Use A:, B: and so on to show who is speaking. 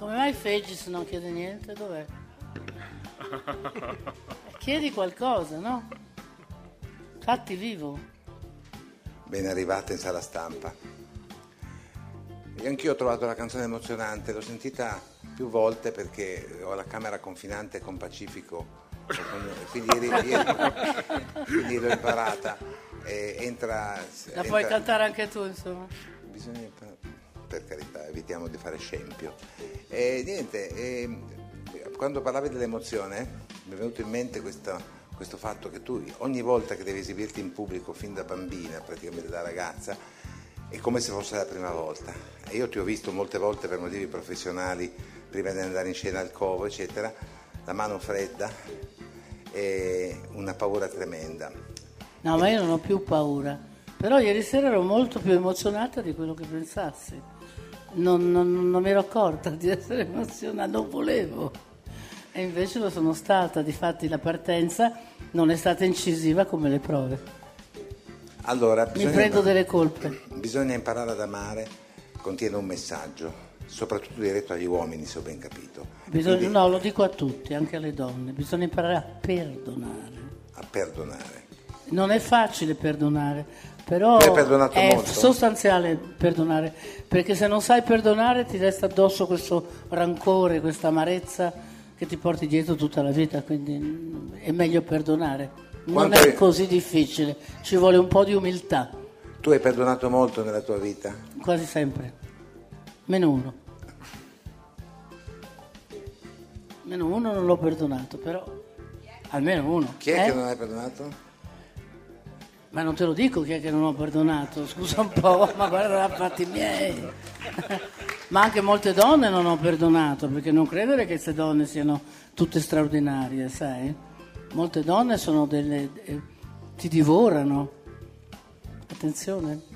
A: Come mai Fegis non chiede niente? Dov'è? Chiedi qualcosa, no? Fatti vivo.
B: Ben arrivata in sala stampa. E anch'io ho trovato la canzone emozionante, l'ho sentita più volte perché ho la camera confinante con Pacifico, quindi l'ho imparata.
A: La puoi cantare anche tu, insomma.
B: Bisogna, per carità, evitiamo di fare scempio. Niente, quando parlavi dell'emozione mi è venuto in mente questo fatto che tu ogni volta che devi esibirti in pubblico fin da bambina, praticamente da ragazza, è come se fosse la prima volta. E io ti ho visto molte volte per motivi professionali, prima di andare in scena al Covo, eccetera, la mano fredda e una paura tremenda.
A: No, ma io non ho più paura. Però ieri sera ero molto più emozionata di quello che pensassi. Non mi ero accorta di essere emozionata, non volevo. E invece lo sono stata. Difatti la partenza non è stata incisiva come le prove.
B: Allora,
A: mi prendo delle colpe.
B: Bisogna imparare ad amare, contiene un messaggio, soprattutto diretto agli uomini, se ho ben capito. Quindi,
A: no, lo dico a tutti, anche alle donne. Bisogna imparare a perdonare.
B: A perdonare.
A: Non è facile perdonare, però
B: è
A: molto? Sostanziale perdonare, perché se non sai perdonare ti resta addosso questo rancore, questa amarezza che ti porti dietro tutta la vita, quindi è meglio perdonare. Non è così difficile, ci vuole un po' di umiltà.
B: Tu hai perdonato molto nella tua vita?
A: Quasi sempre, meno uno. Meno uno non l'ho perdonato, però almeno uno.
B: Chi è che non hai perdonato?
A: Ma non te lo dico chi è che non ho perdonato, scusa un po', ma guarda, fatti miei. Ma anche molte donne non ho perdonato, perché non credere che queste donne siano tutte straordinarie, sai? Molte donne sono ti divorano. Attenzione.